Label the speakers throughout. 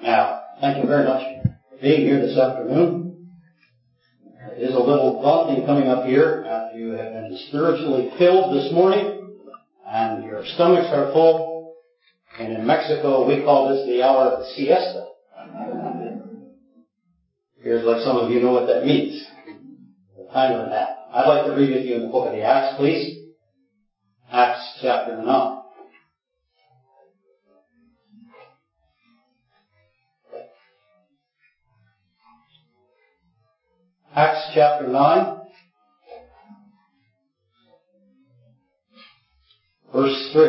Speaker 1: Now, thank you very much for being here this afternoon. It is a little daunting coming up here after you have been spiritually filled this morning and your stomachs are full. And in Mexico, we call this the hour of the siesta. Here's like some of you know what that means. The time of a nap. I'd like to read with you in the book of the Acts, please. Acts chapter 9. Acts chapter 9, verse 3.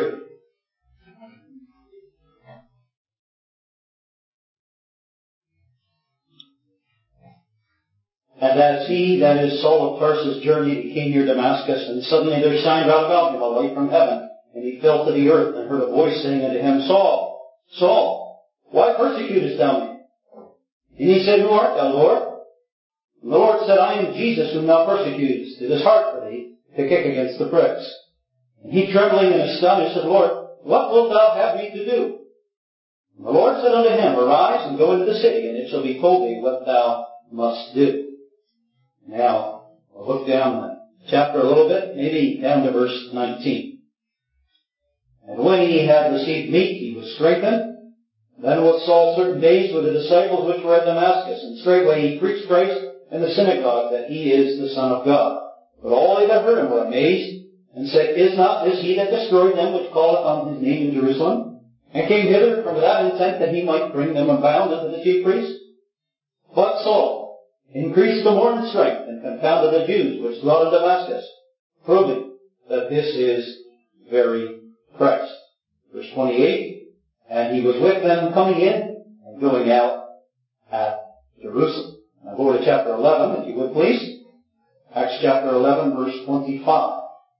Speaker 1: And as he, that is Saul of Tarsus, journeyed, he came near Damascus, and suddenly there shined round about him a light from heaven, and he fell to the earth, and heard a voice saying unto him, Saul, Saul, why persecutest thou me? And he said, Who art thou, Lord? And the Lord said, I am Jesus whom thou persecutest. It is hard for thee to kick against the pricks. And he, trembling and astonished, said, Lord, what wilt thou have me to do? And the Lord said unto him, Arise and go into the city, and it shall be told thee what thou must do. Now, we'll look down the chapter a little bit, maybe down to verse 19. And when he had received meat, he was strengthened. Then was Saul certain days with the disciples which were at Damascus, and straightway he preached Christ in the synagogue, that he is the Son of God. But all they that heard him were amazed, and said, Is not this he that destroyed them which calleth on his name in Jerusalem? And came hither from that intent that he might bring them bound unto the chief priests? But Saul increased the more in strength, and confounded the Jews which dwelt in Damascus, proving that this is very Christ. Verse 28, And he was with them coming in and going out at Jerusalem. Now go to chapter 11, if you would please. Acts chapter 11, verse 25.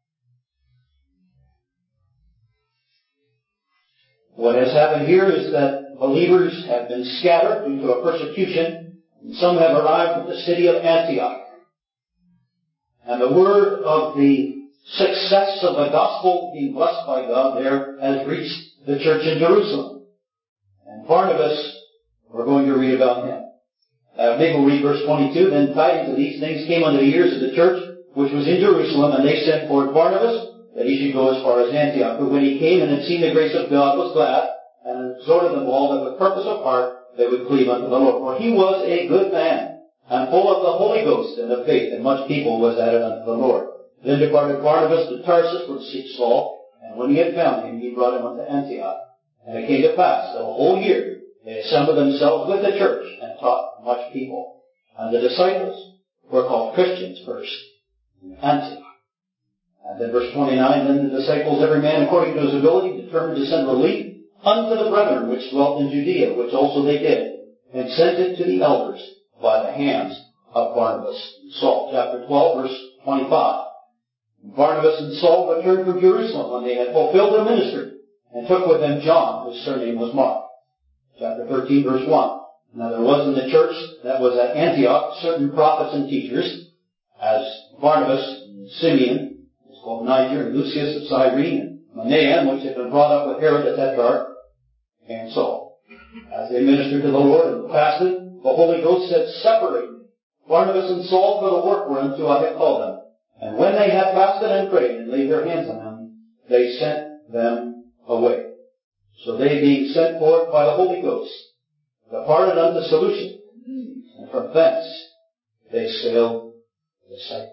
Speaker 1: What has happened here is that believers have been scattered due to a persecution, and some have arrived at the city of Antioch. And the word of the success of the gospel being blessed by God there has reached the church in Jerusalem. And Barnabas, we're going to read about him. Maybe we'll read verse 22. Then tidings of these things came unto the ears of the church, which was in Jerusalem, and they sent forth Barnabas, that he should go as far as Antioch. But when he came and had seen the grace of God, was glad, and exhorted them all that with purpose of heart they would cleave unto the Lord. For he was a good man, and full of the Holy Ghost and of faith, and much people was added unto the Lord. Then departed Barnabas to Tarsus to seek Saul, and when he had found him, he brought him unto Antioch. And it came to pass that a whole year they assembled themselves with the church, and taught much people. And the disciples were called Christians first in Antioch. And then verse 29, Then the disciples, every man according to his ability, determined to send relief unto the brethren which dwelt in Judea, which also they did, and sent it to the elders by the hands of Barnabas and Saul. Chapter 12, verse 25. Barnabas and Saul returned from Jerusalem when they had fulfilled their ministry, and took with them John, whose surname was Mark. Chapter 13, verse 1. Now there was in the church that was at Antioch certain prophets and teachers, as Barnabas and Simeon, who was called Niger, and Lucius of Cyrene, and Manaen, which had been brought up with Herod the Tetrarch, and Saul. As they ministered to the Lord and fasted, the Holy Ghost said, Separate me, Barnabas and Saul, for the work whereunto I have called them. And when they had fasted and prayed and laid their hands on them, they sent them away. So they, being sent forth by the Holy Ghost, departed unto Seleucia, and from thence they sailed to Cyprus.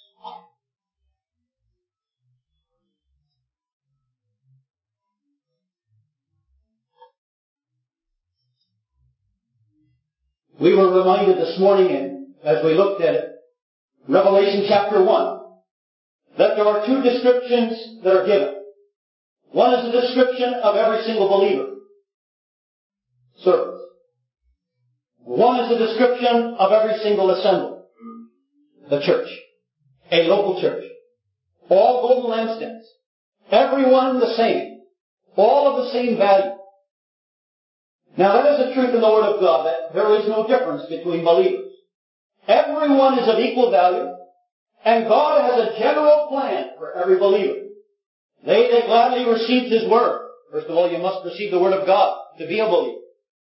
Speaker 1: We were reminded this morning, and as we looked at it, Revelation chapter 1, that there are two descriptions that are given. One is a description of every single believer, servants. One is a description of every single assembly, the church, a local church. All golden lampstands, everyone the same, all of the same value. Now that is the truth in the Word of God, that there is no difference between believers. Everyone is of equal value, and God has a general plan for every believer. They that gladly received His Word. First of all, you must receive the Word of God to be a believer.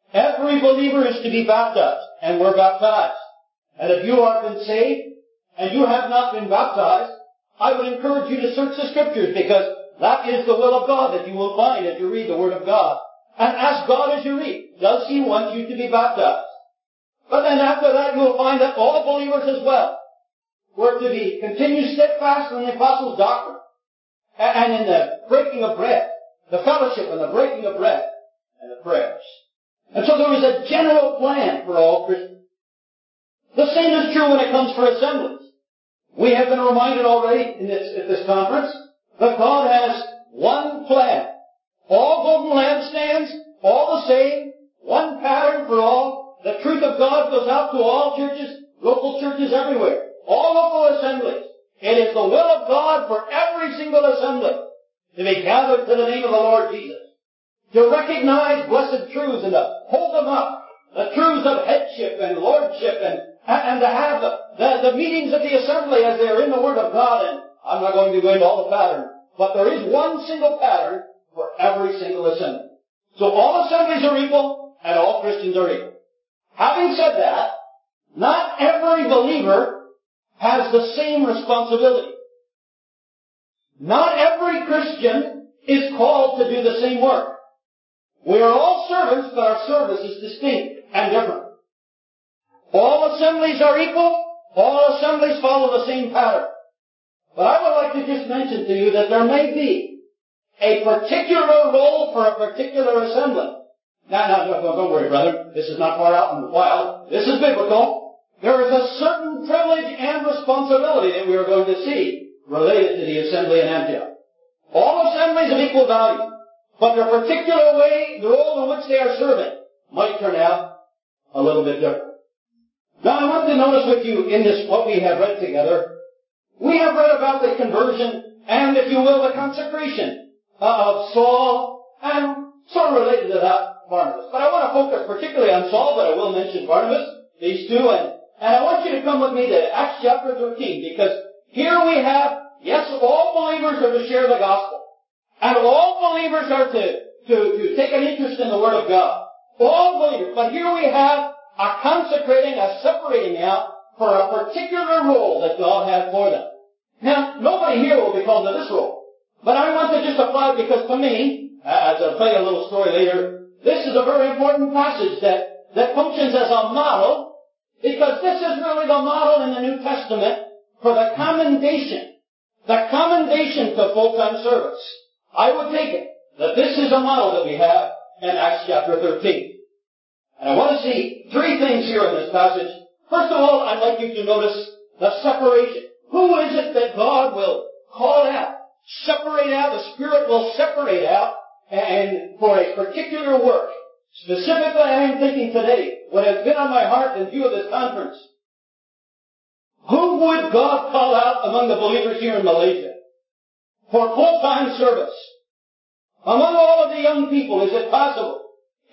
Speaker 1: every believer is to be baptized, and we're baptized. And if you have been saved, and you have not been baptized, I would encourage you to search the Scriptures, because that is the will of God that you will find as you read the Word of God. And ask God as you read, does He want you to be baptized? But then after that, you will find that all believers as well were to be continue steadfast in the apostles' doctrine, and in the breaking of bread, the fellowship and the breaking of bread, and the prayers. And so there was a general plan for all Christians. The same is true when it comes for assemblies. We have been reminded already at this conference that God has one plan. All golden lampstands, all the same, one pattern for all. The truth of God goes out to all churches, local churches everywhere, all local assemblies. It is the will of God for every single assembly to be gathered to the name of the Lord Jesus, to recognize blessed truths and to hold them up, the truths of headship and lordship, and to have the meetings of the assembly as they are in the Word of God. And I'm not going to go into all the pattern, but there is one single pattern for every single assembly. So all assemblies are equal, and all Christians are equal. Having said that, not every believer has the same responsibility. Not every Christian is called to do the same work. We are all servants, but our service is distinct and different. All assemblies are equal. All assemblies follow the same pattern. But I would like to just mention to you that there may be a particular role for a particular assembly. Now, don't worry, brother. This is not far out in the wild. This is biblical. There is a certain privilege and responsibility that we are going to see related to the assembly in Antioch. All assemblies of equal value, but their particular way, the role in which they are serving, might turn out a little bit different. Now, I want to notice with you in this, what we have read together, we have read about the conversion and, if you will, the consecration of Saul, and sort of related to that, Barnabas. But I want to focus particularly on Saul, but I will mention Barnabas, these two, and I want you to come with me to Acts chapter 13, because here we have, yes, all believers are to share the gospel, and all believers are to take an interest in the Word of God. All believers. But here we have a consecrating, a separating out for a particular role that God had for them. Now, nobody here will be called to this role, but I want to just apply it because to me, as I'll tell you a little story later, this is a very important passage that functions as a model, because this is really the model in the New Testament for the commendation to full-time service. I would take it that this is a model that we have in Acts chapter 13. And I want to see three things here in this passage. First of all, I'd like you to notice the separation. Who is it that God will call out, separate out, the Spirit will separate out, and for a particular work? Specifically, I am thinking today, what has been on my heart in view of this conference, who would God call out among the believers here in Malaysia for full-time service? Among all of the young people, is it possible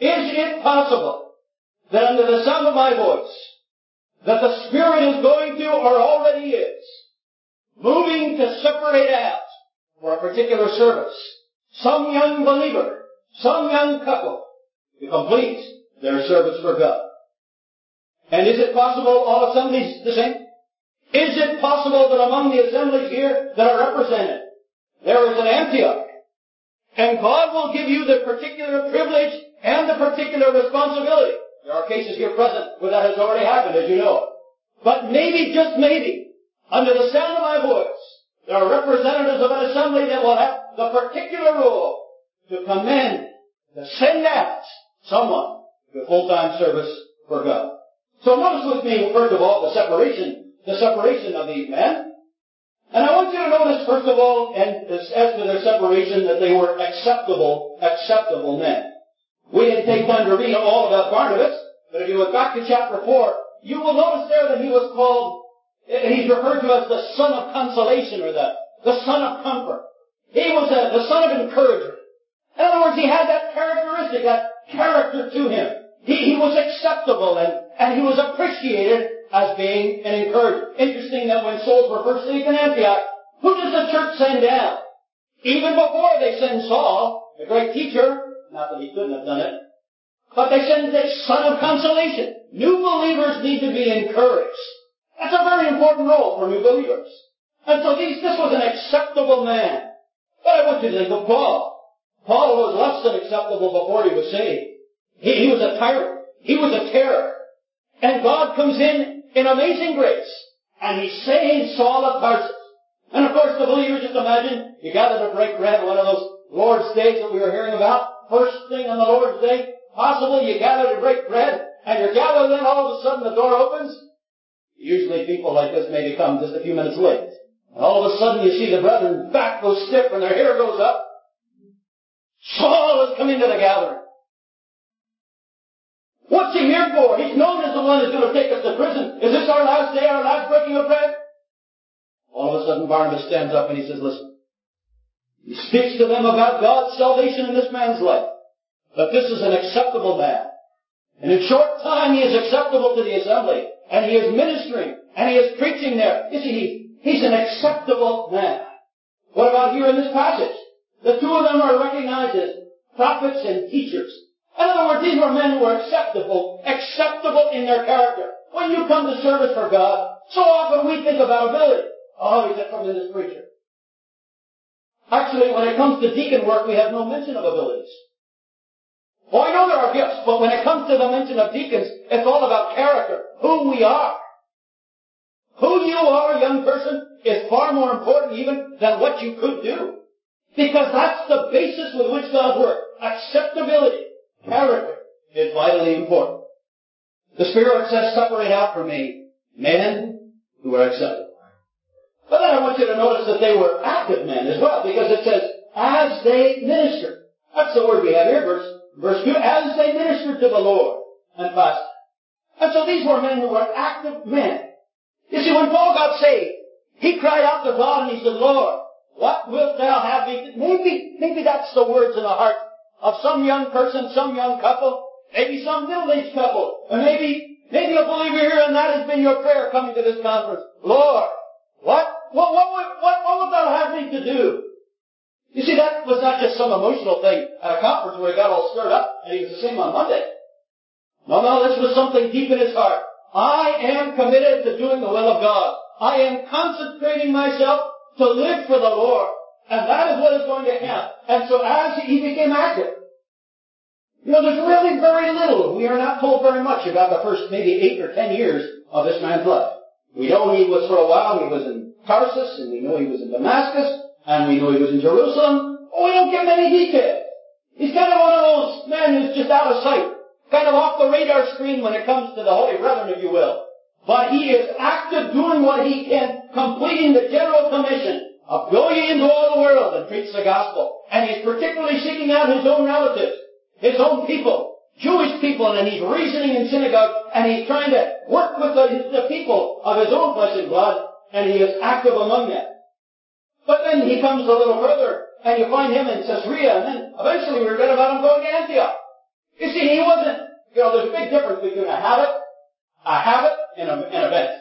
Speaker 1: that under the sound of my voice, that the Spirit is going to, or already is, moving to separate out for a particular service some young believer, some young couple, to complete their service for God? And is it possible all assemblies the same? Is it possible that among the assemblies here that are represented, there is an Antioch, and God will give you the particular privilege and the particular responsibility? There are cases here present where that has already happened, as you know. But maybe, just maybe, under the sound of my voice, there are representatives of an assembly that will have the particular role to commend, to send out someone to full-time service for God. So notice with me, first of all, the separation of these men. And I want you to notice, first of all, and as to their separation, that they were acceptable men. We didn't take time to read all about Barnabas, but if you look back to chapter 4, you will notice there that he was called, he's referred to as the son of consolation, or the son of comfort. He was the son of encouragement. In other words, he had that characteristic, that character to him. He was acceptable and he was appreciated as being an encourager. Interesting that when souls were first saved in Antioch, who does the church send down? Even before they send Saul, the great teacher, not that he couldn't have done it, but they send the Son of consolation. New believers need to be encouraged. That's a very important role for new believers. And so this was an acceptable man. But I want you to think of Paul. Paul was less than acceptable before he was saved. He was a tyrant. He was a terror. And God comes in amazing grace. And he saves Saul of Tarsus. And of course the believer, just imagine, you gather to break bread, one of those Lord's days that we were hearing about. First thing on the Lord's day, possible you gather to break bread. And you're gathered, then all of a sudden the door opens. Usually people like this maybe come just a few minutes late. And all of a sudden you see the brethren back goes stiff and their hair goes up. Saul has come into the gathering. What's he here for? He's known as the one who's going to take us to prison. Is this our last day, our last breaking of bread? All of a sudden Barnabas stands up and he says, listen. He speaks to them about God's salvation in this man's life. That this is an acceptable man. And in short time he is acceptable to the assembly. And he is ministering. And he is preaching there. You see, he's an acceptable man. What about here in this passage? The two of them are recognized as prophets and teachers. In other words, these were men who were acceptable in their character. When you come to service for God, so often we think about ability. Oh, he's a tremendous preacher. Actually, when it comes to deacon work, we have no mention of abilities. Oh, I know there are gifts, but when it comes to the mention of deacons, it's all about character, who we are. Who you are, young person, is far more important even than what you could do. Because that's the basis with which God works. Acceptability, character, is vitally important. The Spirit says, separate out from me men who are acceptable. But then I want you to notice that they were active men as well, because it says, as they ministered. That's the word we have here, verse 2, as they ministered to the Lord and fasted. And so these were men who were active men. You see, when Paul got saved, he cried out to God and he said, Lord, what wilt thou have me to... Maybe that's the words in the heart of some young person, some young couple, maybe some middle-aged couple, or maybe a believer here, and that has been your prayer coming to this conference. Lord, what wilt thou have me to do? You see, that was not just some emotional thing at a conference where he got all stirred up and he was the same on Monday. No, this was something deep in his heart. I am committed to doing the will of God. I am consecrating myself to live for the Lord. And that is what is going to happen. And so as he became active, there's really very little. We are not told very much about the first maybe 8 or 10 years of this man's life. We know he was, for a while, he was in Tarsus, and we know he was in Damascus, and we know he was in Jerusalem. Oh, we don't get many details. He's kind of one of those men who's just out of sight, kind of off the radar screen when it comes to the Holy Brethren, if you will. But he is active, doing what he can, completing the general commission of going into all the world and preach the gospel. And he's particularly seeking out his own relatives, his own people, Jewish people, and he's reasoning in synagogue, and he's trying to work with the people of his own flesh and blood, and he is active among them. But then he comes a little further, and you find him in Caesarea, and then eventually we read about him going to Antioch. You see, he wasn't, there's a big difference between a habit and an event.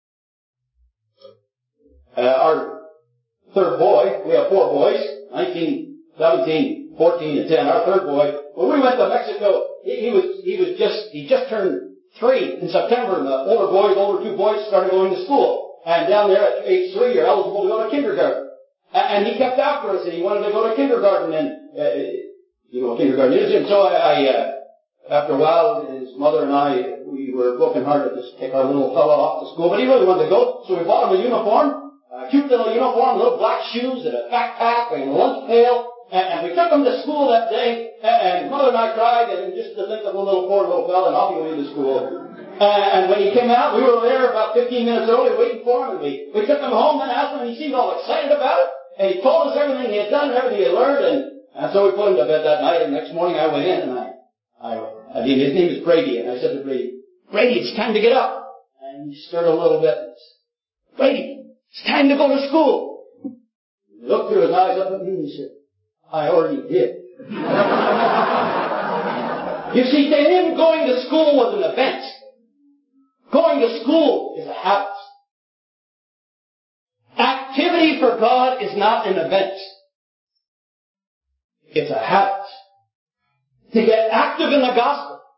Speaker 1: Our third boy, we have 4 boys, 19, 17, 14, and 10. Our third boy, when we went to Mexico, he just turned 3 in September, and the older 2 boys started going to school. And down there at age 3, you're eligible to go to kindergarten. And he kept after us, and he wanted to go to kindergarten, and you know what kindergarten is. And so after a while, his mother and I, we were broken-hearted to take our little fellow off to school, but he really wanted to go, so we bought him a uniform, a cute little uniform, little black shoes, and a backpack, and a lunch pail, and we took him to school that day, and mother and I cried, and just to think of the poor little fellow, and off he went to school. And when he came out, we were there about 15 minutes early waiting for him, and we took him home and asked him, and he seemed all excited about it, and he told us everything he had done, everything he had learned, and so we put him to bed that night, and the next morning I went in, and his name is Brady, and I said to Brady, it's time to get up. And he stirred a little bit. Brady, it's time to go to school. He looked through his eyes up at me and he said, I already did. You see, to him, going to school was an event. Going to school is a habit. Activity for God is not an event. It's a habit. To get active in the gospel,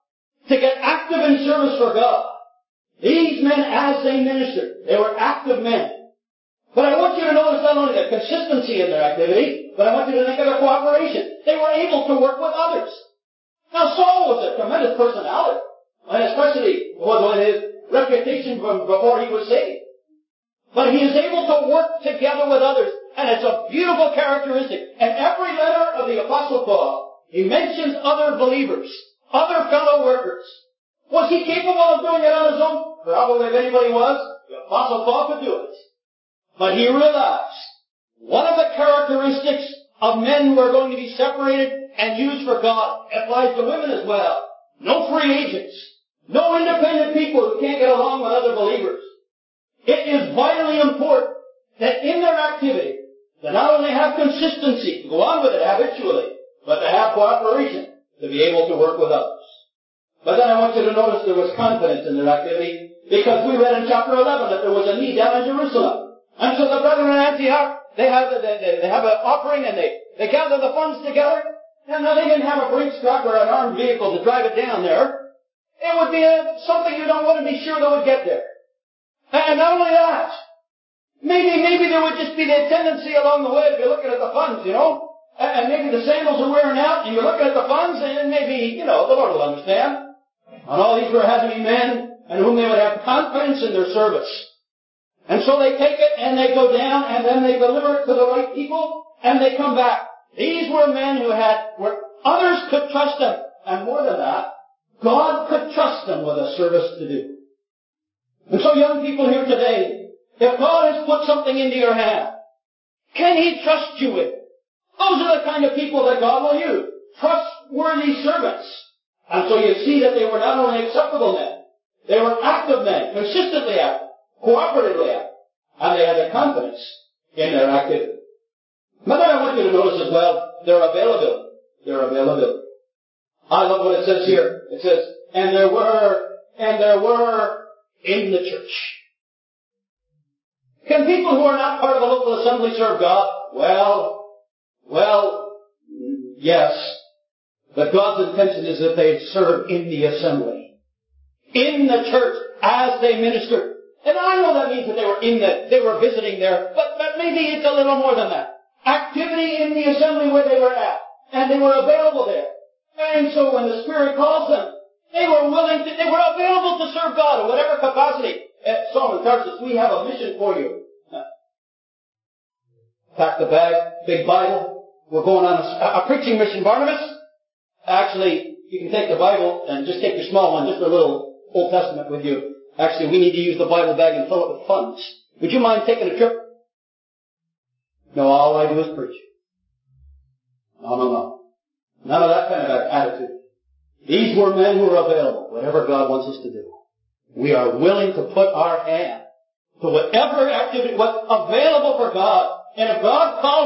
Speaker 1: to get active in service for God. These men, as they ministered, they were active men. But I want you to notice not only the consistency in their activity, but I want you to think of the cooperation. They were able to work with others. Now, Saul was a tremendous personality, and especially with his reputation from before he was saved. But he is able to work together with others, and it's a beautiful characteristic. And every letter of the Apostle Paul, he mentions other believers, other fellow workers. Was he capable of doing it on his own? Probably if anybody was, the Apostle Paul could do it. But he realized one of the characteristics of men who are going to be separated and used for God applies to women as well. No free agents. No independent people who can't get along with other believers. It is vitally important that in their activity, to not only have consistency, to go on with it habitually, but to have cooperation, to be able to work with others. But then I want you to notice there was confidence in their activity, because we read in chapter 11 that there was a need down in Jerusalem. And so the brethren in Antioch, they have an offering and they gather the funds together. And now they didn't have a Brinks truck or an armed vehicle to drive it down there. It would be something you don't want to be sure they would get there. And not only that, maybe there would just be the tendency along the way to be looking at the funds, and maybe the sandals are wearing out and you're looking at the funds and maybe, the Lord will understand. And all these were having men and whom they would have confidence in their service. And so they take it and they go down and then they deliver it to the right people and they come back. These were men where others could trust them. And more than that, God could trust them with a service to do. And so young people here today, if God has put something into your hand, can He trust you with it? Those are the kind of people that God will use. Trustworthy servants. And so you see that they were not only acceptable men, they were active men, consistently active, cooperatively active, and they had the confidence in their activity. But then I want you to notice as well their availability. Their availability. I love what it says here. It says, and there were in the church. Can people who are not part of a local assembly serve God? Well, yes. But God's intention is that they serve in the assembly. In the church as they ministered. And I know that means that they were visiting there, but maybe it's a little more than that. Activity in the assembly where they were at. And they were available there. And so when the Spirit calls them, they were available to serve God in whatever capacity. Saul and Tarsus, we have a mission for you. Pack the bag, big Bible. We're going on a preaching mission, Barnabas. Actually, you can take the Bible and just take your small one, just a little Old Testament with you. Actually, we need to use the Bible bag and fill it with funds. Would you mind taking a trip? No, all I do is preach. No. None of that kind of attitude. These were men who were available, whatever God wants us to do. We are willing to put our hand to whatever activity, what's available for God. And if God calls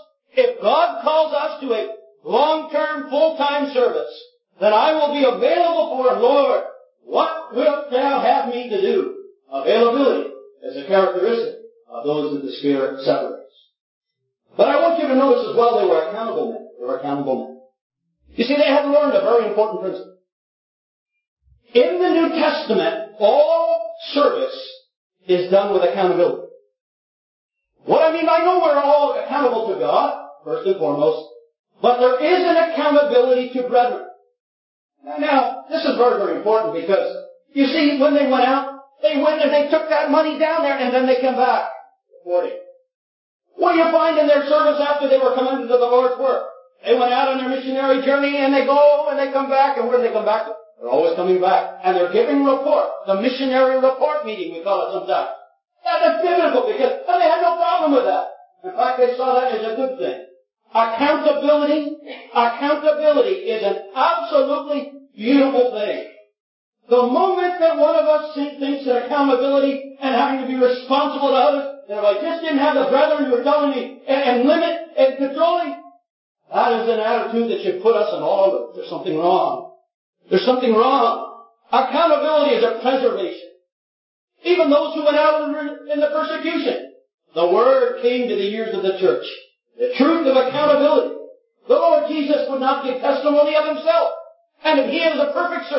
Speaker 1: us to a long-term, full-time service, then I will be available for it. Lord, what wilt thou have me to do? Availability is a characteristic of those that the Spirit separates. But I want you to notice as well, they were accountable men. They were accountable men. You see, they had learned a very important principle. In the New Testament, all service is done with accountability. What I mean, I know we're all accountable to God, first and foremost, but there is an accountability to brethren. Now, this is very, very important because, you see, when they went out, they went and they took that money down there and then they came back reporting. What do you find in their service after they were commended to the Lord's work? They went out on their missionary journey and they go and they come back. And where do they come back to? They're always coming back. And they're giving report. The missionary report meeting, we call it sometimes. That's biblical because they had no problem with that. In fact, they saw that as a good thing. Accountability is an absolutely beautiful thing. The moment that one of us thinks that accountability and having to be responsible to others, that if I just didn't have the brethren who are telling me and limit and controlling, that is an attitude that should put us in all of it. There's something wrong. There's something wrong. Accountability is a preservation. Even those who went out in the persecution, the word came to the ears of the church. The truth of accountability. The Lord Jesus would not give testimony of himself. And if he is a perfect servant,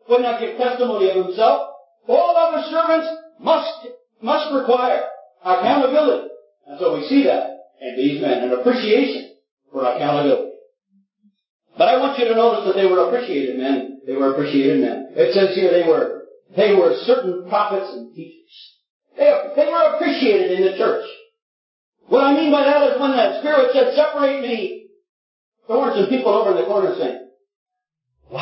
Speaker 1: would not give testimony of himself. All other servants must require accountability. And so we see that in these men, an appreciation for accountability. But I want you to notice that they were appreciated men. They were appreciated men. It says here they were certain prophets and teachers. They were appreciated in the church. What I mean by that is when the Spirit said, separate me, there weren't some people over in the corner saying, what?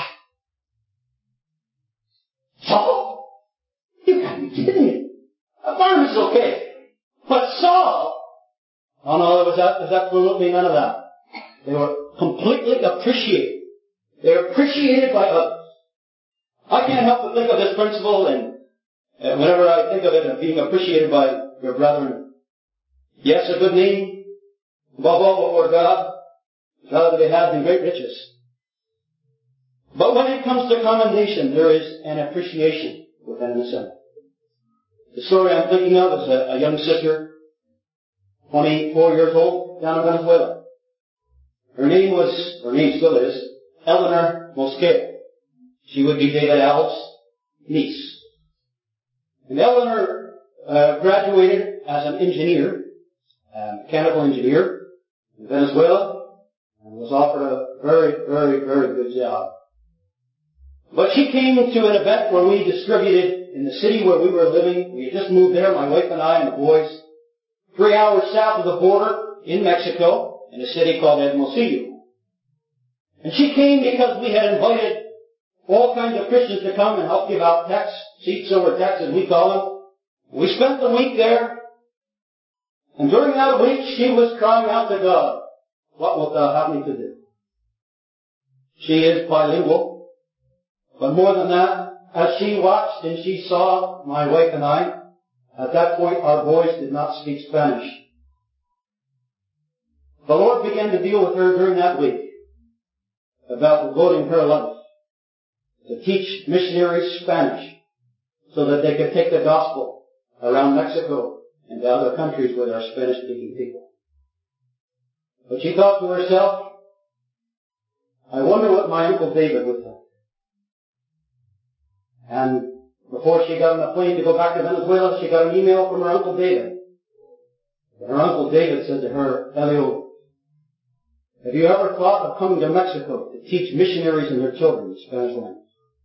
Speaker 1: Saul? You gotta be kidding me. Barnabas is okay. But Saul, oh no, there was absolutely none of that. They were completely appreciated. They were appreciated by others. I can't help but think of this principle, and whenever I think of it, of being appreciated by your brethren. Yes, a good name, above all before God, rather they have than great riches. But when it comes to commendation, there is an appreciation within an assembly. The story I'm thinking of is a young sister, 24 years old, down in Venezuela. Her name still is, Eleanor Mosquera. She would be David Al's niece. And Eleanor graduated as an engineer, a mechanical engineer in Venezuela, and was offered a very, very, very good job. But she came to an event where we distributed in the city where we were living. We had just moved there, my wife and I and the boys, 3 hours south of the border in Mexico, in a city called Hermosillo. And she came because we had invited all kinds of Christians to come and help give out texts, seats over texts as we call them. We spent the week there, and during that week she was crying out to God, what wilt thou have me to do? She is bilingual, but more than that, as she watched and she saw my wife and I, at that point our boys did not speak Spanish. The Lord began to deal with her during that week about devoting her life to teach missionaries Spanish so that they could take the gospel around Mexico and to other countries where there are Spanish-speaking people. But she thought to herself, I wonder what my Uncle David would think. And before she got on a plane to go back to Venezuela, she got an email from her Uncle David. And her Uncle David said to her, Elio, have you ever thought of coming to Mexico to teach missionaries and their children the Spanish language?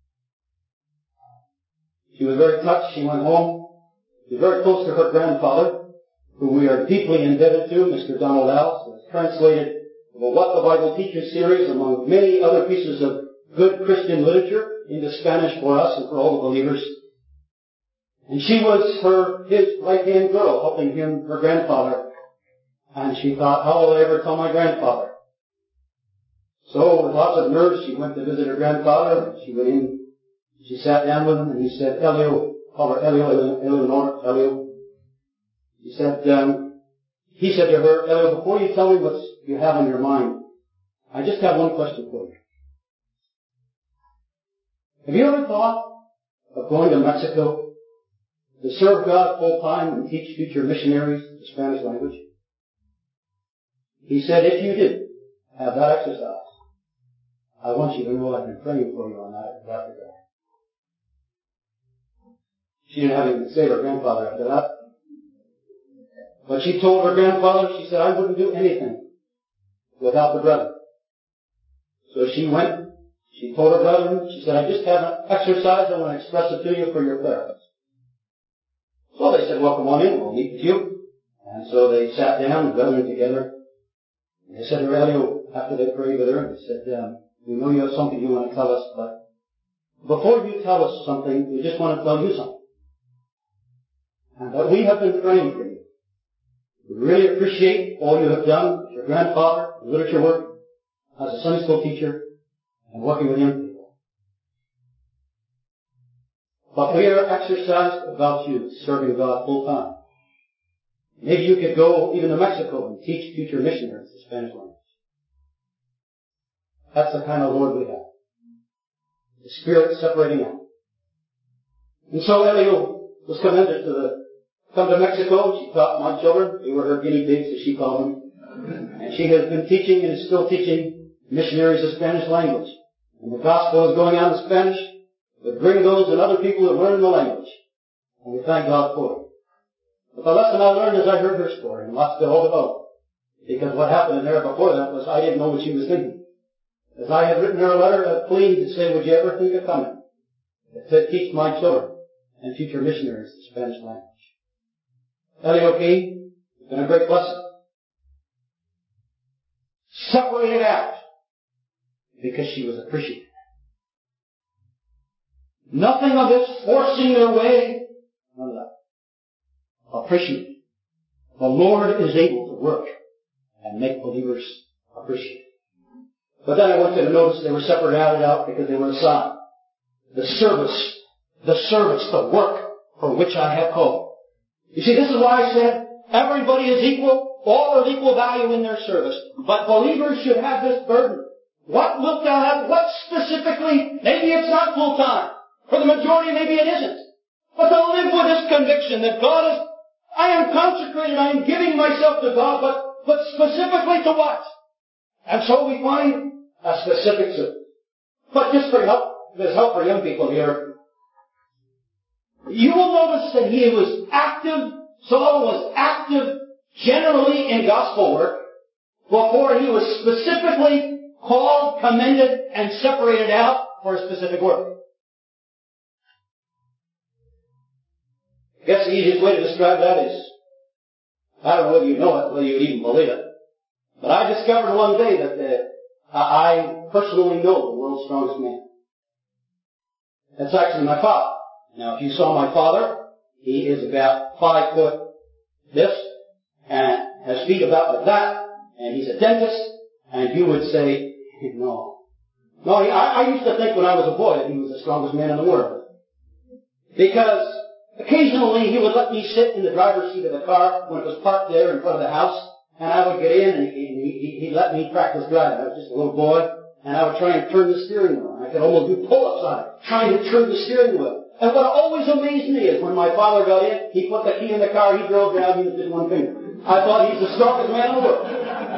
Speaker 1: She was very touched. She went home. She was very close to her grandfather, who we are deeply indebted to, Mr. Donald Alves, who has translated the What the Bible Teaches series, among many other pieces of good Christian literature, into Spanish for us and for all the believers. And she was his right-hand girl, helping him, her grandfather. And she thought, how will I ever tell my grandfather? So, with lots of nerves, she went to visit her grandfather. She went in, she sat down with him, and he said, Elio, call her Elio. He said to her, Elio, before you tell me what you have on your mind, I just have one question for you. Have you ever thought of going to Mexico to serve God full time and teach future missionaries the Spanish language? He said, if you did have that exercise, I want you to know I've been praying for you on that regard. She didn't have anything to say to her grandfather after that. But she told her grandfather, she said, I wouldn't do anything without the brethren. So she went, she told her brethren, she said, I just have an exercise, I want to express it to you for your parents. So they said, well, come on in, we'll meet with you. And so they sat down, the brethren together. And they said to her, Elio, after they prayed with her, they said, we know you have something you want to tell us, but before you tell us something, we just want to tell you something. And that we have been praying for you. We really appreciate all you have done with your grandfather, literature work, as a Sunday school teacher, and working with young people. But we are exercised about you serving God full time. Maybe you could go even to Mexico and teach future missionaries the Spanish language. That's the kind of Lord we have. The Spirit separating out. And so Elio was commended to come to Mexico. She taught my children. They were her guinea pigs, as she called them. And she has been teaching and is still teaching missionaries the Spanish language. And the gospel is going out in Spanish. with gringos and other people who learn the language. And we thank God for it. But the lesson I learned as I heard her story, and lots to all about it, because what happened in there before that was I didn't know what she was thinking. As I had written her a letter, a plea to say, would you ever think of coming? It said, teach my children and future missionaries the Spanish language. Ellie O'Kane, it's been a great blessing. Separated out because she was appreciated. Nothing of this forcing their way. None of that. Appreciated. The Lord is able to work and make believers appreciate. But then I want you to notice they were separated out because they were assigned. The work for which I have called. You see, this is why I said everybody is equal, all of equal value in their service. But believers should have this burden. What wilt thou have? What specifically? Maybe it's not full time. For the majority, maybe it isn't. But to live with this conviction that God is, I am consecrated, I am giving myself to God, but specifically to what? And so we find a specific service. But just for help, there's help for young people here. You will notice that he was active, Saul was active generally in gospel work before he was specifically called, commended, and separated out for a specific work. I guess the easiest way to describe that is, I don't know whether you know it, whether you would even believe it, but I discovered one day that I personally know the world's strongest man. That's actually my father. Now, if you saw my father, he is about 5 foot this, and has feet about like that, and he's a dentist, and you would say, no. No, I used to think when I was a boy that he was the strongest man in the world. Because occasionally he would let me sit in the driver's seat of the car when it was parked there in front of the house, and I would get in and he'd let me practice driving. I was just a little boy, and I would try and turn the steering wheel. I could almost do pull-ups on it, trying to turn the steering wheel. And what always amazed me is when my father got in, he put the key in the car, he drove down, he did one finger. I thought he's the strongest man in the world.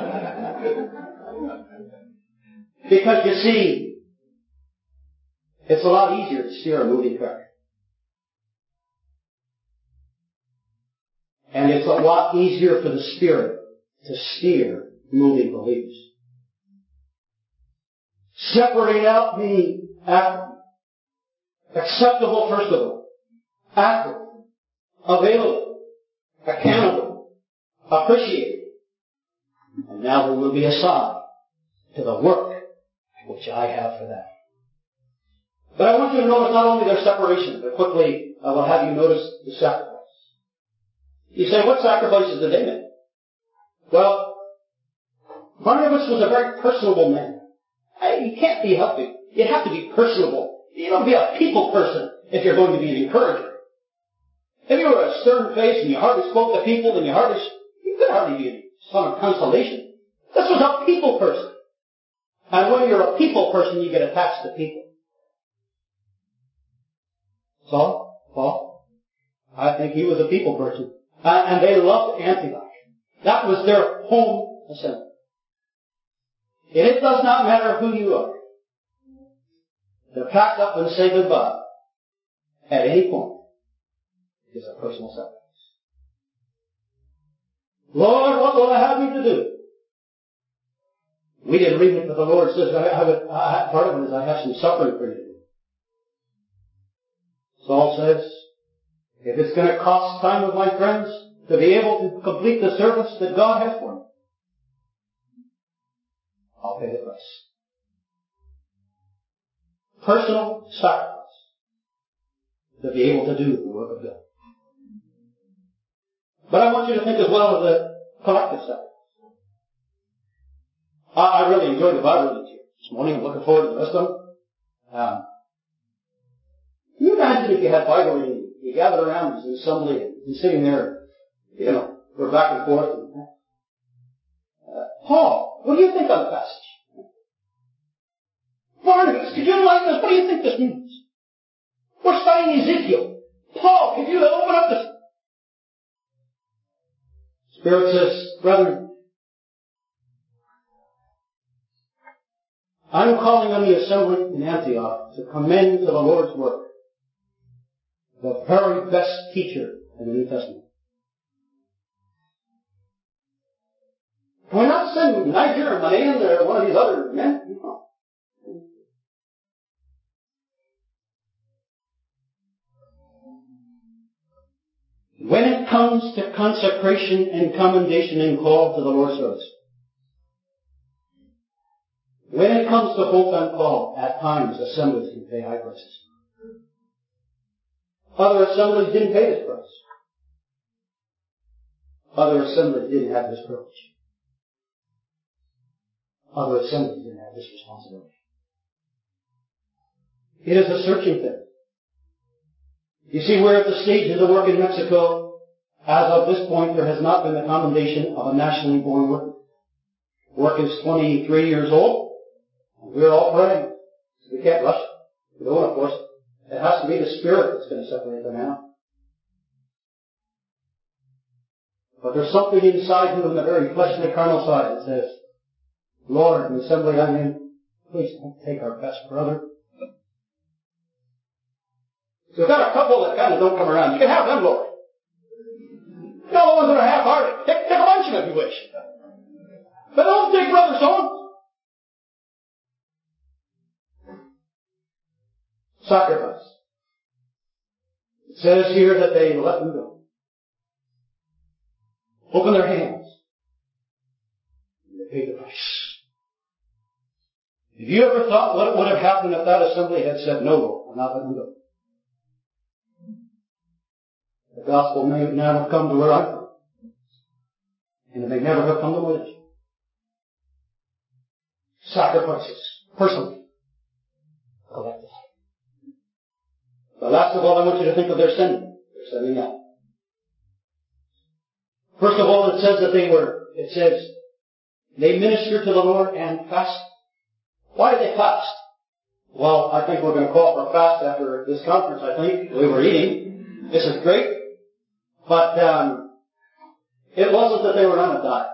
Speaker 1: Because you see, it's a lot easier to steer a moving car. And it's a lot easier for the Spirit to steer moving believers. Separating out the active. Acceptable, first of all. Active. Available. Accountable. Appreciated. And now we will be assigned to the work which I have for them. But I want you to notice not only their separation, but quickly I will have you notice the sacrifice. You say, what sacrifices did they make? Well, Barnabas was a very personable man. You can't be helping. You have to be personable. You don't be a people person if you're going to be an encourager. If you were a stern face and you hardly spoke to people, then you could hardly be a son of consolation. This was a people person. And when you're a people person, you get attached to people. So, Paul, I think he was a people person. And they loved Antioch. That was their home assembly. And it does not matter who you are. To pack up and say goodbye at any point is a personal sacrifice. Lord, what will I have you to do? We didn't read it, but the Lord says, part of it is I have some suffering for you to do. Saul says, if it's going to cost time with my friends to be able to complete the service that God has for me, I'll pay the price. Personal sacrifice to be able to do the work of God. But I want you to think as well of the collective sacrifice. I really enjoyed the Bible reading this morning. I'm looking forward to the rest of them. Can you imagine if you had Bible reading, you gathered around as an assembly and sitting there, we're back and forth. Paul, what do you think on the passage? Barnabas, could you enlighten us? What do you think this means? We're studying Ezekiel. Paul, could you open up this? Spirit says, brethren, I'm calling on the assembly in Antioch to commend to the Lord's work the very best teacher in the New Testament. We're not sending Niger or Manan or one of these other men. No. When it comes to consecration and commendation and call to the Lord's service, when it comes to hope and call, at times assemblies can pay high prices. Other assemblies didn't pay this price. Other assemblies didn't have this privilege. Other assemblies didn't have this responsibility. It is a searching thing. You see, we're at the stage of the work in Mexico. As of this point, there has not been the commendation of a nationally born worker. Work is 23 years old. And we're all praying. So we can't rush it. We don't want to force it. It has to be the Spirit that's going to separate the man. But there's something inside you in the very fleshly carnal side that says, Lord, in the assembly I'm in, please don't take our best brother. So we've got a couple that kind of don't come around. You can have them, Lord. You know, the ones that are half-hearted. Take a bunch of them if you wish. But don't take Brother so. Sacrifice. It says here that they let them go. Open their hands. And they paid the price. Have you ever thought what would have happened if that assembly had said, no, Lord, we're not letting them go? The gospel may never have come to where I'm from. And it may never have come to Malaysia. Sacrifices. Personally. Collectively. But last of all, I want you to think of their sending. They're sending out. First of all, it says they ministered to the Lord and fasted. Why did they fast? Well, I think we're going to call for a fast after this conference, I think. We were eating. This is great. But it wasn't that they were on a diet.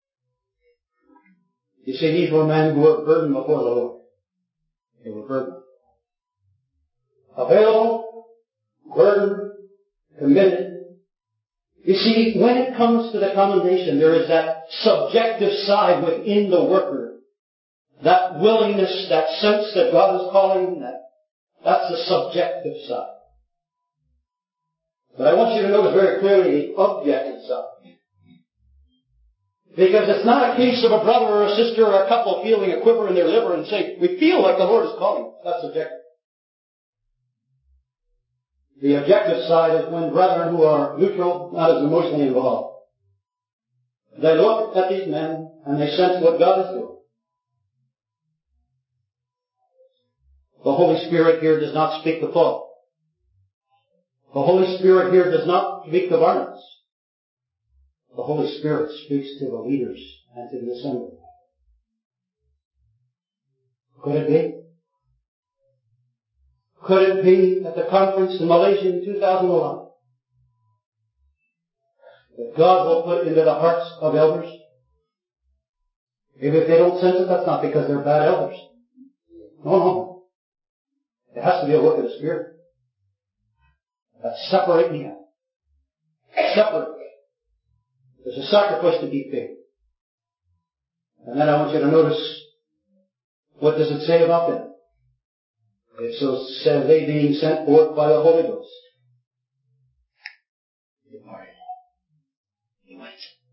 Speaker 1: You see, these were men who were burdened before the Lord. They were burdened. Available, burdened, committed. You see, when it comes to the commendation, there is that subjective side within the worker. That willingness, that sense that God is calling, that's the subjective side. But I want you to notice very clearly the objective side. Because it's not a case of a brother or a sister or a couple feeling a quiver in their liver and saying, we feel like the Lord is calling. That's subjective. The objective side is when brethren who are neutral, not as emotionally involved, they look at these men and they sense what God is doing. The Holy Spirit here does not speak to Paul. The Holy Spirit here does not speak to Barnabas. The Holy Spirit speaks to the leaders and to the assembly. Could it be? Could it be at the conference in Malaysia in 2011 that God will put into the hearts of elders? Maybe if they don't sense it, that's not because they're bad elders. No. It has to be a work of the Spirit. That's separating them. Separate. There's a sacrifice to be paid. And then I want you to notice, what does it say about them? It says they being sent forth by the Holy Ghost. Departed. He went.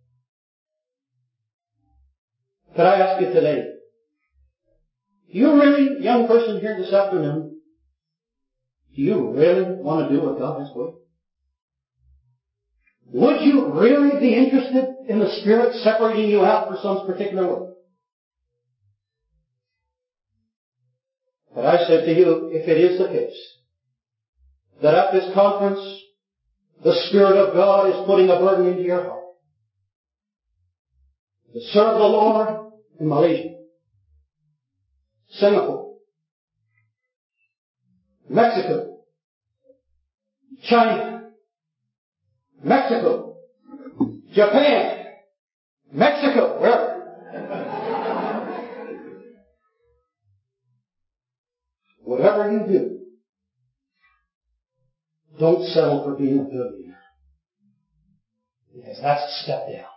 Speaker 1: Could I ask you today, do you really, young person here this afternoon, do you really want to do what God has for you? Would you really be interested in the Spirit separating you out for some particular work? But I said to you, if it is the case, that at this conference, the Spirit of God is putting a burden into your heart to serve the Lord in Malaysia, Singapore, Mexico, China, Mexico, Japan, Mexico, wherever. whatever you do, don't settle for being a billionaire. Because that's a step down.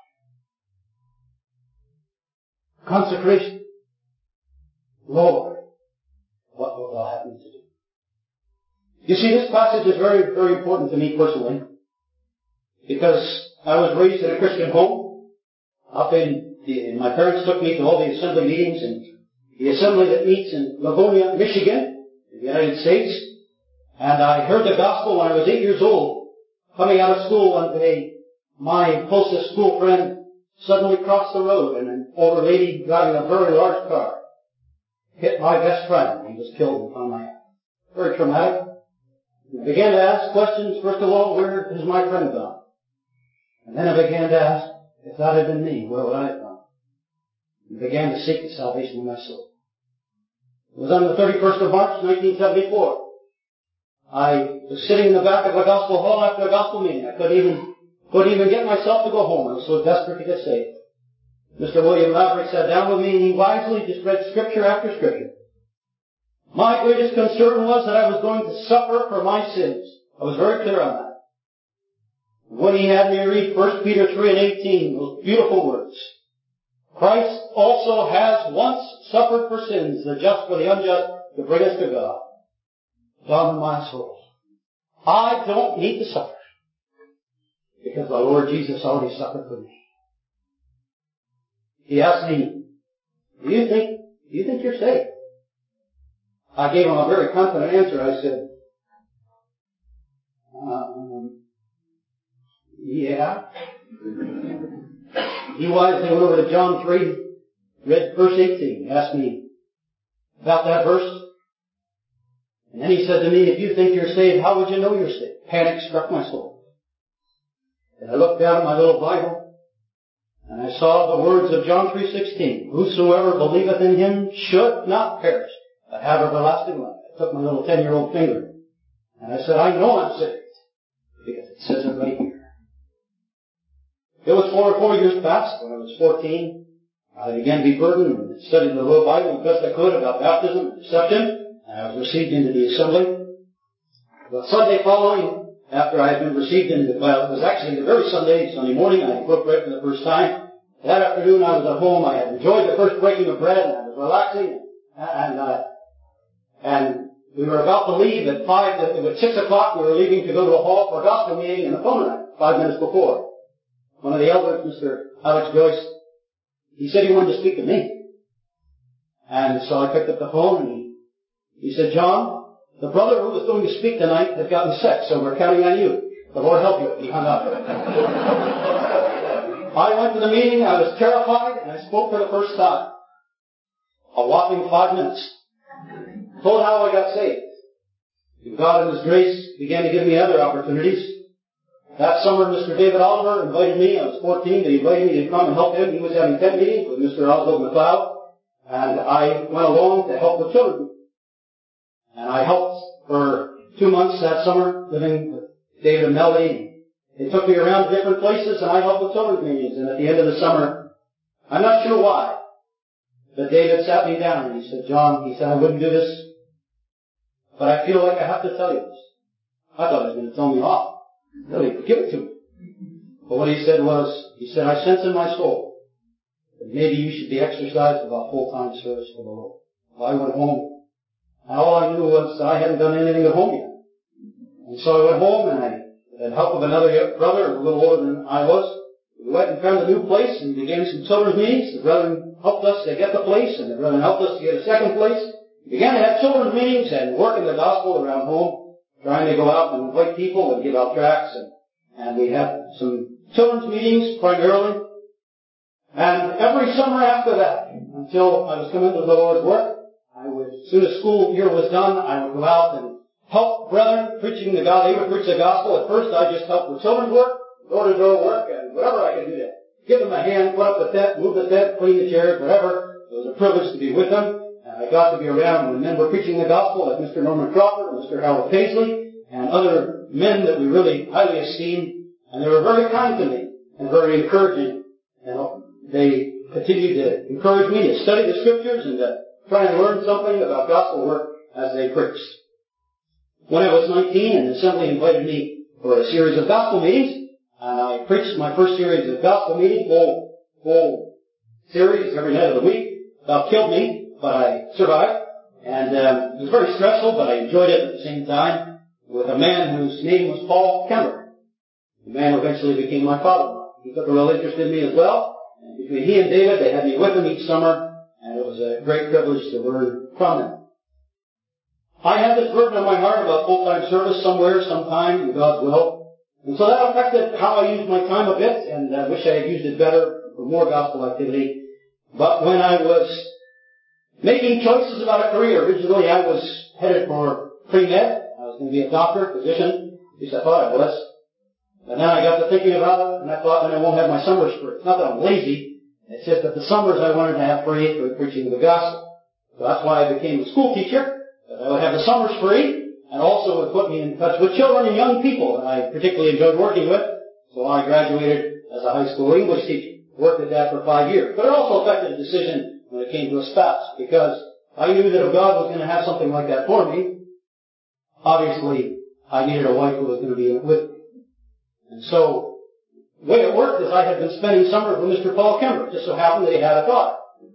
Speaker 1: Consecration. Lord, what wilt thou have me to do? You see, this passage is very, very important to me personally. Because I was raised in a Christian home. My parents took me to all the assembly meetings, and the assembly that meets in Livonia, Michigan, in the United States. And I heard the gospel when I was 8 years old. Coming out of school one day, my closest school friend suddenly crossed the road, and an older lady driving a very large car hit my best friend. He was killed on my hand. Very traumatic. I began to ask questions. First of all, where has my friend gone? And then I began to ask, if that had been me, where would I have gone? And began to seek the salvation of my soul. It was on the 31st of March, 1974. I was sitting in the back of a gospel hall after a gospel meeting. I couldn't even get myself to go home. I was so desperate to get saved. Mr. William Laverick sat down with me, and he wisely just read scripture after scripture. My greatest concern was that I was going to suffer for my sins. I was very clear on that. When he had me read 1 Peter 3:18, those beautiful words, Christ also has once suffered for sins, the just for the unjust, to bring us to God. Down in my soul, I don't need to suffer, because the Lord Jesus already suffered for me. He asked me, do you think you're saved? I gave him a very confident answer. I said, yeah. He wisely went over to John 3, read verse 18. He asked me about that verse. And then he said to me, if you think you're saved, how would you know you're saved? Panic struck my soul. And I looked down at my little Bible, and I saw the words of John 3:16. Whosoever believeth in him should not perish, but have everlasting life. I took my little 10-year-old finger, and I said, I know I'm saved, because it says it right here. It was 4 years past. When I was 14, I began to be burdened and studied the little Bible as best I could about baptism and reception. I was received into the assembly. The Sunday following, after I had been received into it was actually the very Sunday morning, I broke bread for the first time. That afternoon I was at home. I had enjoyed the first breaking of bread, and I was relaxing. And we were about to leave at 6 o'clock. We were leaving to go to a hall for a gospel meeting, and the phone rang 5 minutes before. One of the elders, Mr. Alex Joyce, he said he wanted to speak to me. And so I picked up the phone, and he said, John, the brother who was going to speak tonight has gotten sick, so we're counting on you. The Lord help you. He hung up. I went to the meeting. I was terrified, and I spoke for the first time. A whopping 5 minutes. Told how I got saved. And God in His grace began to give me other opportunities. That summer, Mr. David Oliver invited me. I was 14. He invited me to come and help him. He was having tent meetings with Mr. Oswald McLeod, and I went along to help with children. And I helped for 2 months that summer, living with David and Melody. They took me around to different places, and I helped with children's meetings. And at the end of the summer, I'm not sure why, but David sat me down and he said, John, he said, I wouldn't do this, but I feel like I have to tell you this. I thought he was going to tell me off. Really, give it to me. But what he said was, I sense in my soul that maybe you should be exercised about full-time service for the Lord. Well, I went home, and all I knew was I hadn't done anything at home yet. And so I went home, and I had help of another brother, a little older than I was. We went and found a new place and began some children's meetings. The brethren helped us to get the place, and the brethren helped us to get a second place. We began to have children's meetings and work in the gospel around home, trying to go out and invite people and give out tracts. And we had some children's meetings primarily. And every summer after that, until I was coming to the Lord's work, as soon as school year was done, I would go out and help brethren preaching the gospel. They would preach the gospel. At first, I just helped with children's work, door-to-door work, and whatever I could do to give them a hand, put up the tent, move the tent, clean the chairs, whatever. It was a privilege to be with them. And I got to be around when men were preaching the gospel, like Mr. Norman Crawford, Mr. Harold Paisley, and other men that we really highly esteemed. And they were very kind to me and very encouraging. They continued to encourage me to study the scriptures and to try and learn something about gospel work. as they preached. When I was 19, an assembly invited me for a series of gospel meetings, and I preached my first series of gospel meetings, whole series every night of the week. About killed me, but I survived. And it was very stressful, but I enjoyed it at the same time, with a man whose name was Paul Kember. The man who eventually became my father-in-law. He took a real interest in me as well. And between he and David, they had me with them each summer, and it was a great privilege to learn from them. I had this burden on my heart about full-time service somewhere, sometime, in God's will. And so that affected how I used my time a bit, and I wish I had used it better for more gospel activity. But when I was making choices about a career, originally I was headed for pre-med. I was going to be a doctor, physician. At least I thought I was. But then I got to thinking about it, and I thought, then I won't have my summers free. It's not that I'm lazy. It's just that the summers I wanted to have free for the preaching of the gospel. So that's why I became a school teacher. That I would have the summers free, and also would put me in touch with children and young people that I particularly enjoyed working with. So I graduated as a high school English teacher. Worked at that for 5 years. But it also affected the decision when it came to a spouse, because I knew that if God was going to have something like that for me, obviously I needed a wife who was going to be in it with me. And so, the way it worked is I had been spending summers with Mr. Paul Kember. It just so happened that he had a daughter.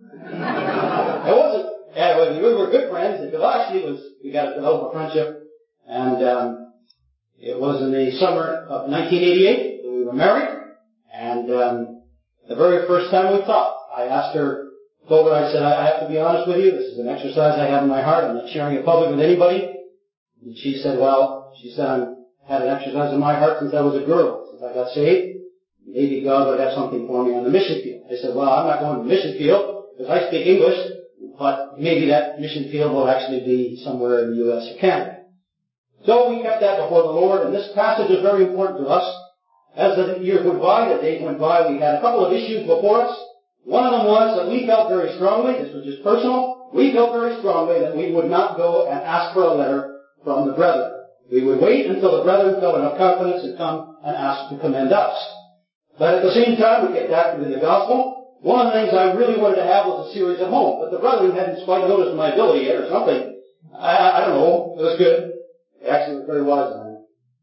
Speaker 1: It wasn't, we were good friends, because actually we got to develop a friendship, and it was in the summer of 1988 that we were married, and the very first time we talked, I asked her, told her, I said, I have to be honest with you, this is an exercise I have in my heart, I'm not sharing it public with anybody. And she said, I've had an exercise in my heart since I was a girl, since I got saved. Maybe God would have something for me on the mission field. I said, I'm not going to the mission field, because I speak English, but maybe that mission field will actually be somewhere in the U.S. or Canada. So we kept that before the Lord, and this passage is very important to us. As the years went by, the days went by, we had a couple of issues before us. One of them was that we felt very strongly, this was just personal, we felt very strongly that we would not go and ask for a letter from the brethren. We would wait until the brethren felt enough confidence and come and ask to commend us. But at the same time, we kept active in the gospel. One of the things I really wanted to have was a series at home, but the brethren hadn't quite noticed my ability yet or something. I don't know, it was good. It actually was very wise of them.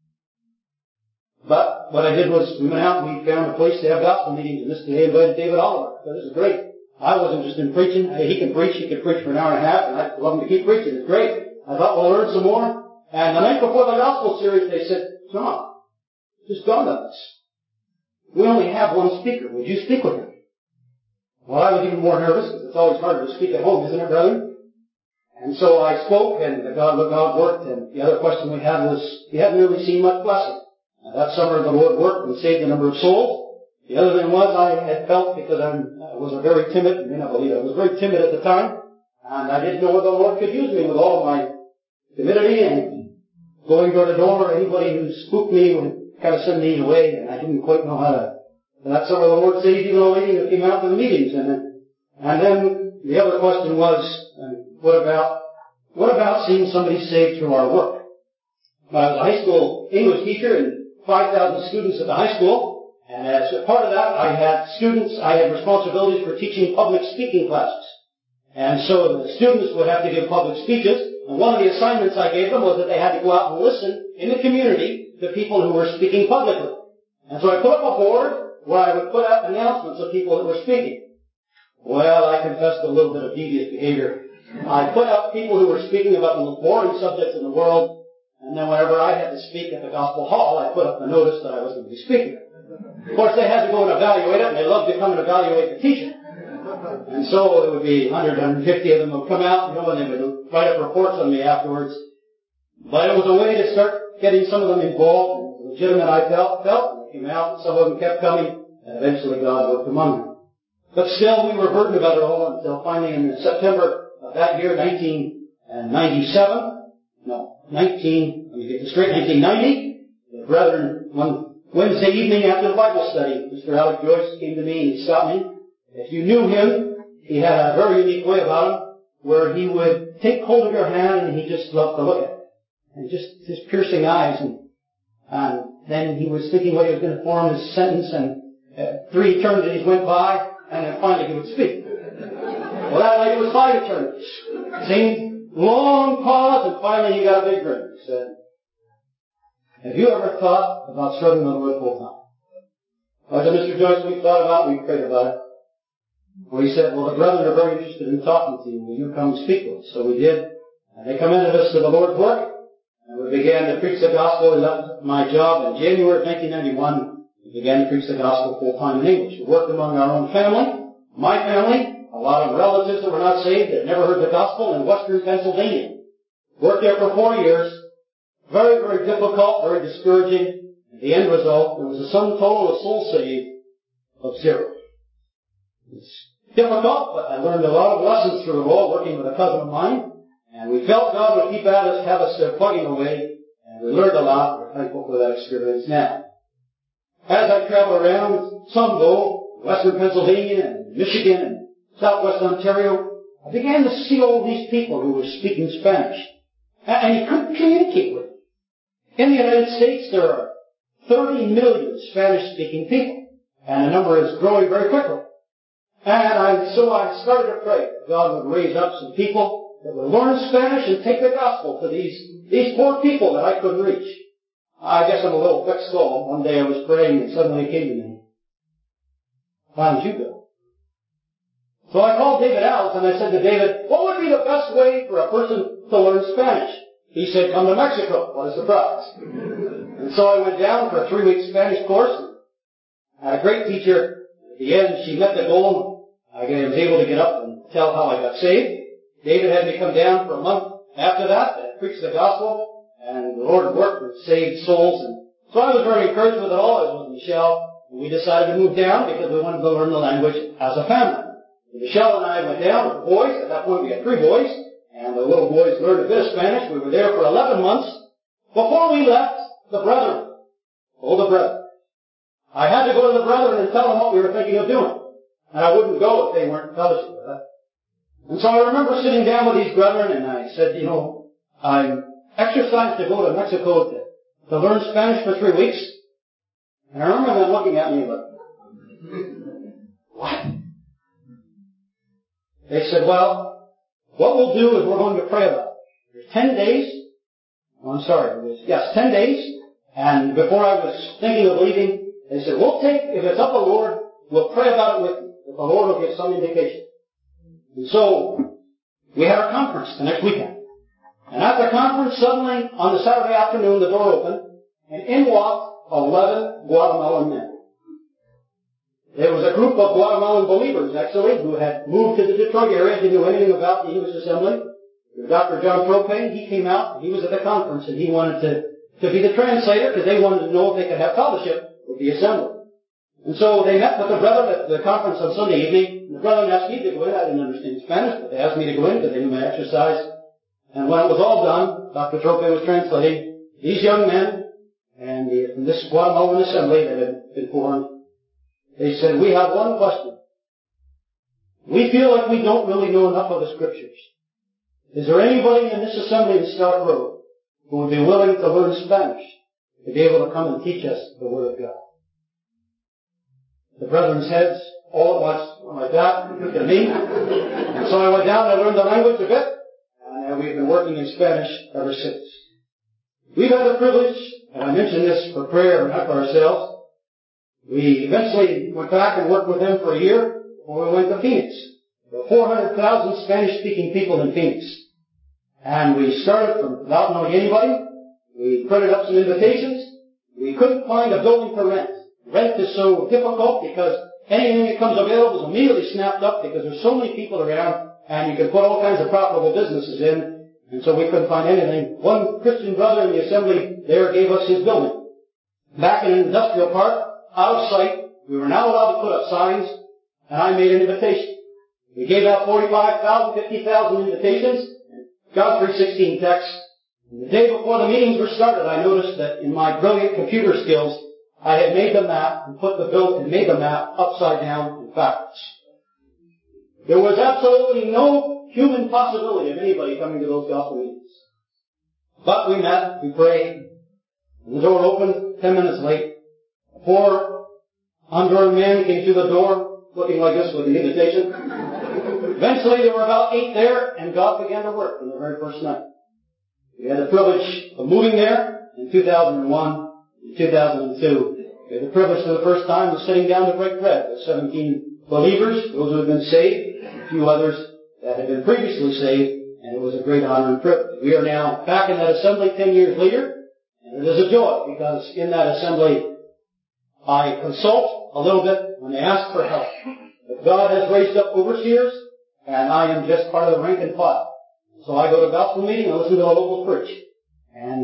Speaker 1: But what I did was, we went out and we found a place to have gospel meetings, and this day invited David Oliver. So this is great. I wasn't just in preaching. He could preach for an hour and a half, and I'd love him to keep preaching. It's great. I thought we'll learn some more. And the night before the gospel series, they said, John, just dawned on us. We only have one speaker. Would you speak with him? Well, I was even more nervous, because it's always harder to speak at home, isn't it, brother? And so I spoke, and God worked, and the other question we had was, he hadn't really seen much blessing. That summer the Lord worked and saved a number of souls. The other thing was I had felt, because I was a very timid, you may not believe it, I was very timid at the time, and I didn't know whether the Lord could use me with all of my timidity and going door to door. Anybody who spooked me would kind of send me away, and I didn't quite know how to. And that summer the Lord saved even a lady who came out to the meetings. And then the other question was, what about seeing somebody saved through our work? Well, I was a high school English teacher and 5,000 students at the high school, and as a part of that, I had responsibilities for teaching public speaking classes. And so the students would have to give public speeches, and one of the assignments I gave them was that they had to go out and listen in the community to people who were speaking publicly. And so I put up a board where I would put up announcements of people that were speaking. Well, I confessed to a little bit of devious behavior. I put up people who were speaking about the most boring subjects in the world, and then whenever I had to speak at the Gospel Hall, I put up the notice that I was going to be speaking. Of course, they had to go and evaluate it, and they loved to come and evaluate the teaching. And so it would be 100, 150 of them would come out, and they would write up reports on me afterwards. But it was a way to start getting some of them involved. Legitimate, I felt, and they came out, and some of them kept coming, and eventually God worked among them. But still, we were burdened about it all until finally in September of that year, 1990, the brethren, one Wednesday evening after the Bible study, Mr. Alec Joyce came to me and he stopped me. If you knew him, he had a very unique way about him, where he would take hold of your hand and he just loved to look at it. And just his piercing eyes, and then he was thinking what he was going to form his sentence, and 3 eternities went by, and then finally he would speak. Well, that night it was 5 eternities. Same long pause, and finally he got a big grin. He said, have you ever thought about serving the Lord full time? I said, Mr. Joyce, we've thought about it, we've prayed about it. Well, he said, well, the brethren are very interested in talking to you. Will you come and speak with us? So we did. And they commended us to the Lord's work. And we began to preach the gospel. I left my job in January of 1991. We began to preach the gospel full-time in English. We worked among our own family, my family, a lot of relatives that were not saved, that never heard the gospel in western Pennsylvania. Worked there for 4 years. Very, very difficult, very discouraging. The end result, there was a sum total of souls saved of 0. It's difficult, but I learned a lot of lessons through it all, working with a cousin of mine. And we felt God would keep at us, have us there plugging away, and we learned a lot. We're thankful for that experience now. As I travel around, some go, western Pennsylvania and Michigan and southwest Ontario, I began to see all these people who were speaking Spanish. And you couldn't communicate with them. In the United States, there are 30 million Spanish-speaking people, and the number is growing very quickly. So I started to pray that God would raise up some people that would learn Spanish and take the gospel to these poor people that I couldn't reach. I guess I'm a little thick skull. One day I was praying and suddenly it came to me, why don't you go? So I called David Alves and I said to David, what would be the best way for a person to learn Spanish? He said, come to Mexico. What a surprise. And so I went down for a 3-week Spanish course. I had a great teacher. At the end, she met the goal. I was able to get up and tell how I got saved. David had me come down for a month after that and preach the gospel. And the Lord worked and saved souls. And so I was very encouraged with it all. I was with Michelle. And we decided to move down because we wanted to learn the language as a family. And Michelle and I went down with the boys. At that point, we had 3 boys. And the little boys learned a bit of Spanish. We were there for 11 months. Before we left, the brethren. I had to go to the brethren and tell them what we were thinking of doing. And I wouldn't go if they weren't fellowship with us. And so I remember sitting down with these brethren and I said, I'm exercised to go to Mexico to learn Spanish for 3 weeks. And I remember them looking at me like, what? They said, well, what we'll do is we're going to pray about it. There's 10 days. Oh, I'm sorry. 10 days. And before I was thinking of leaving, they said, if it's up the Lord, we'll pray about it with you. If the Lord will give some indication. And so, we had our conference the next weekend. And at the conference, suddenly, on the Saturday afternoon, the door opened, and in walked 11 Guatemalan men. There was a group of Guatemalan believers, actually, who had moved to the Detroit area, didn't know anything about the English Assembly. Dr. John Propane, he came out, he was at the conference, and he wanted to be the translator, because they wanted to know if they could have fellowship with the Assembly. And so they met with the brethren at the conference on Sunday evening. And the brethren asked me to go in. I didn't understand Spanish, but they asked me to go in because they knew my exercise. And when it was all done, Dr. Trope was translating. These young men and from this Guatemalan assembly that had been formed, they said, we have one question. We feel like we don't really know enough of the Scriptures. Is there anybody in this assembly in Stark Road who would be willing to learn Spanish to be able to come and teach us the Word of God? The brethren's heads all at once went like that, looked at me. And so I went down and I learned the language a bit. And we've been working in Spanish ever since. We've had the privilege, and I mentioned this for prayer and not for ourselves. We eventually went back and worked with them for a year before we went to Phoenix. There were 400,000 Spanish-speaking people in Phoenix. And we started from without knowing anybody. We printed up some invitations. We couldn't find a building to rent. Rent is so difficult because anything that comes available is immediately snapped up because there's so many people around and you can put all kinds of profitable businesses in. And so we couldn't find anything. One Christian brother in the assembly there gave us his building. Back in an industrial park, out of sight, we were not allowed to put up signs, and I made an invitation. We gave out 45,000, 50,000 invitations, got 316 texts. And the day before the meetings were started, I noticed that in my brilliant computer skills, I had made the map and made the map upside down and backwards. There was absolutely no human possibility of anybody coming to those gospel meetings. But we met, we prayed, and the door opened 10 minutes late. A poor Honduran man came through the door looking like this with an invitation. Eventually there were about 8 there, and God began to work from the very first night. We had the privilege of moving there in 2001, in 2002. We had the privilege for the first time of sitting down to break bread with 17 believers, those who had been saved, and a few others that had been previously saved, and it was a great honor and privilege. We are now back in that assembly 10 years later, and it is a joy because in that assembly I consult a little bit when they ask for help. But God has raised up overseers, and I am just part of the rank and file. So I go to gospel meeting, I listen to the locals preach, and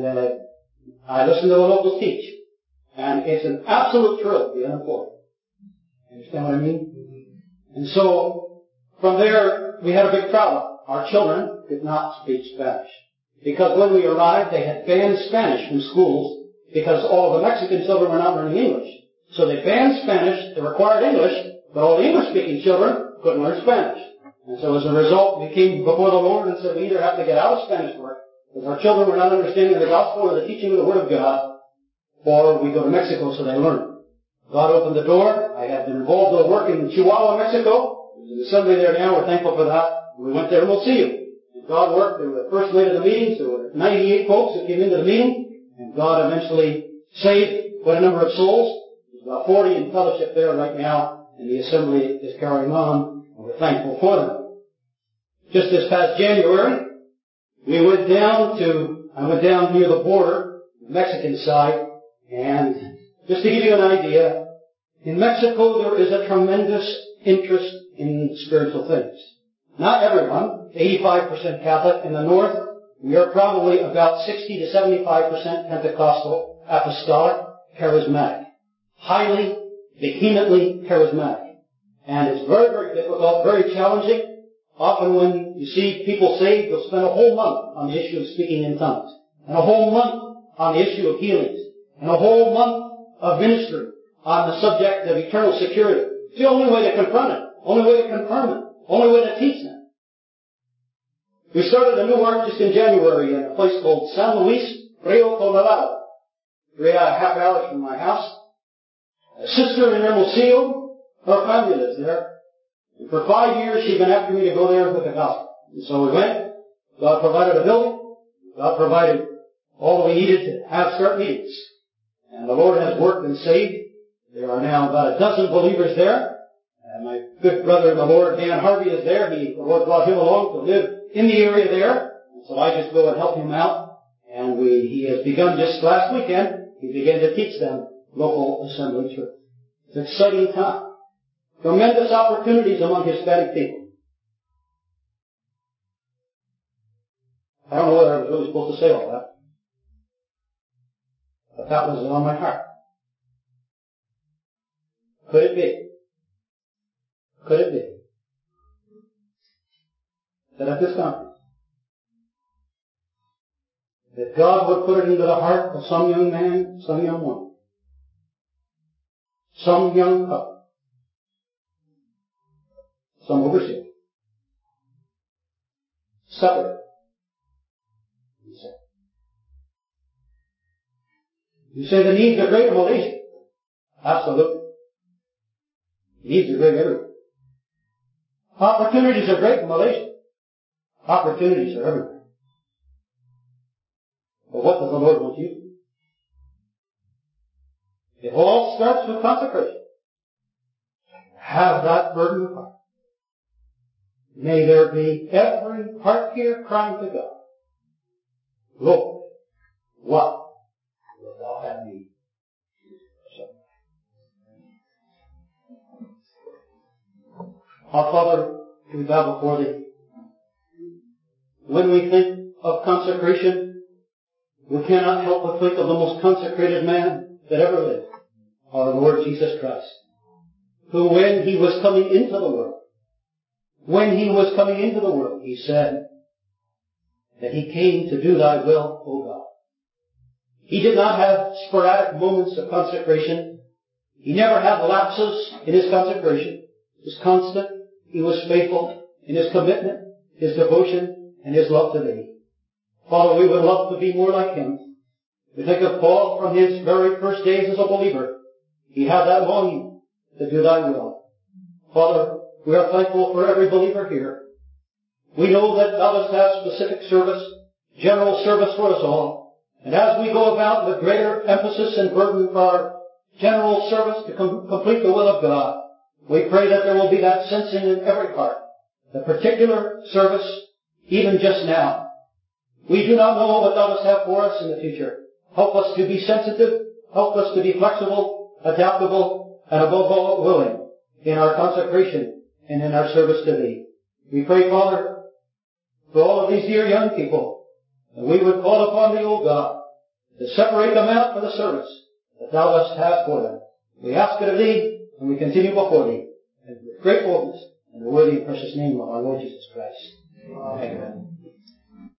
Speaker 1: I listen to the locals teach. And it's an absolute thrill to be unemployed. Understand what I mean? And so, from there, we had a big problem. Our children did not speak Spanish. Because when we arrived, they had banned Spanish from schools because all of the Mexican children were not learning English. So they banned Spanish, they required English, but all the English-speaking children couldn't learn Spanish. And so as a result, we came before the Lord and said we either have to get out of Spanish work, because our children were not understanding the gospel or the teaching of the Word of God, or we go to Mexico so they learn. God opened the door. I had been involved in the work in Chihuahua, Mexico. There's an assembly there now. We're thankful for that. We went there and we'll see you. And God worked. There were the first night of the meetings. There were 98 folks that came into the meeting. And God eventually saved quite a number of souls. There's about 40 in fellowship there right now. And the assembly is carrying on. And we're thankful for them. Just this past January, I went down near the border, the Mexican side. And just to give you an idea, in Mexico there is a tremendous interest in spiritual things. Not everyone, 85% Catholic. In the north, we are probably about 60 to 75% Pentecostal, apostolic, charismatic. Highly, vehemently charismatic. And it's very, very difficult, very challenging. Often when you see people saved, you'll spend a whole month on the issue of speaking in tongues. And a whole month on the issue of healings. And a whole month of ministry on the subject of eternal security. It's the only way to confront it, only way to confirm it, only way to teach them. We started a new work just in January in a place called San Luis Rio Colorado, 3.5 hours from my house. A sister in Hermosillo, her family lives there. And for 5 years she'd been after me to go there with the gospel. And so we went. God provided a building. God provided all we needed to have start meetings. And the Lord has worked and saved. There are now about a dozen believers there. And my good brother in the Lord, Dan Harvey, is there. The Lord brought him along to live in the area there. And so I just go and help him out. And he has begun just last weekend. He began to teach them local assembly truth. It's an exciting time. Tremendous opportunities among Hispanic people. I don't know whether I was really supposed to say all that. But that was on my heart. Could it be? Could it be that at this conference, that God would put it into the heart of some young man, some young woman, some young couple, some overseer, separate. You say the needs are great in Malaysia. Absolutely. Needs are great everywhere. Opportunities are great in Malaysia. Opportunities are everywhere. But what does the Lord want you to do? It all starts with consecration. Have that burden of heart. May there be every heart here crying to God, Lord, what will thou have me? Our Father, we bow before Thee. When we think of consecration, we cannot help but think of the most consecrated man that ever lived, our Lord Jesus Christ, who when He was coming into the world, He said that He came to do Thy will, O God. He did not have sporadic moments of consecration. He never had lapses in His consecration. He was constant. He was faithful in His commitment, His devotion, and His love to Thee. Father, we would love to be more like Him. We think of Paul from his very first days as a believer. He had that longing to do Thy will. Father, we are thankful for every believer here. We know that thou dost have specific service, general service for us all. And as we go about with greater emphasis and burden for our general service to complete the will of God, we pray that there will be that sensing in every heart, the particular service, even just now. We do not know what thou dost have for us in the future. Help us to be sensitive, help us to be flexible, adaptable, and above all willing in our consecration and in our service to thee. We pray, Father, for all of these dear young people, that we would call upon thee, O God, to separate them out for the service that thou dost have for them. We ask it of thee, and we continue before thee, and with great boldness, in the worthy and precious name of our Lord Jesus Christ. Amen.